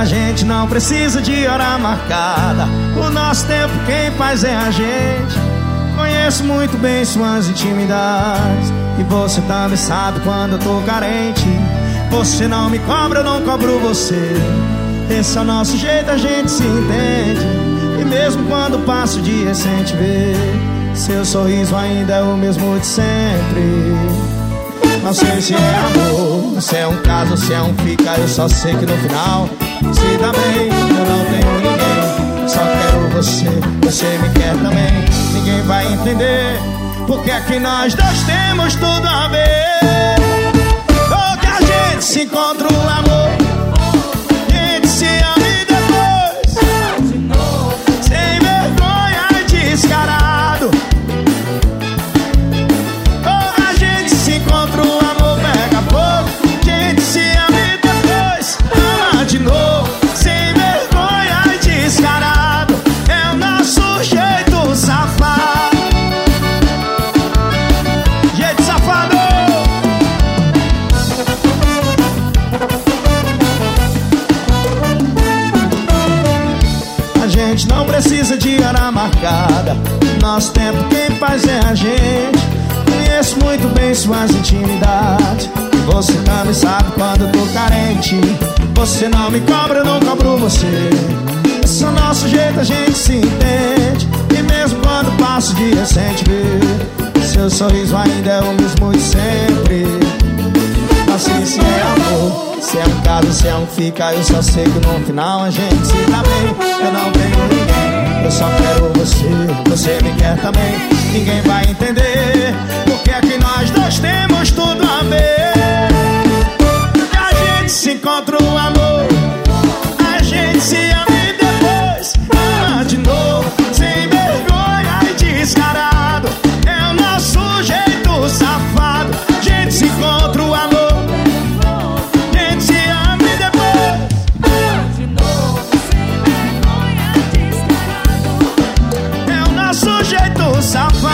A gente não precisa de hora marcada. O nosso tempo quem faz é a gente. Conheço muito bem suas intimidades, e você também sabe quando eu tô carente. Você não me cobra, eu não cobro você. Esse é o nosso jeito, a gente se entende. E mesmo quando passa o dia sem te ver, seu sorriso ainda é o mesmo de sempre. Não sei se é amor, se é um caso, se é um fica. Eu só sei que no final se dá bem. Eu não tenho ninguém, só quero você. Você me quer também. Ninguém vai entender porque é que nós dois temos tudo a ver. Porque a gente se encontra o amor, a gente se ama e depois sem vergonha e descarado. A gente se encontra o amor, pega fogo. A gente se ama e depois ama de novo, sem vergonha e descarado. É o nosso jeito safado. Jeito safado. A gente não precisa de hora marcada. Nosso tempo quem faz é a gente. Conheço muito bem suas intimidades, e você também sabe quando eu tô carente. Você não me cobra, eu não cobro você. Esse é o nosso jeito, a gente se entende. E mesmo quando passa o dia sem te ver, seu sorriso ainda é o mesmo de sempre. Não sei se é amor, se é um caso, se é um fica. Eu só sei que no final a gente se dá bem. Eu não tenho ninguém, eu só quero você. Você me quer também. Ninguém vai entender porque é que nós dois temos tudo a ver. E a gente se encontra o amor, a gente se ama e depois ama de novo, sem vergonha e descarado. É o nosso jeito safado. A gente se encontra o amor, a gente se ama e depois ama de novo, sem vergonha e descarado. É o nosso jeito safado.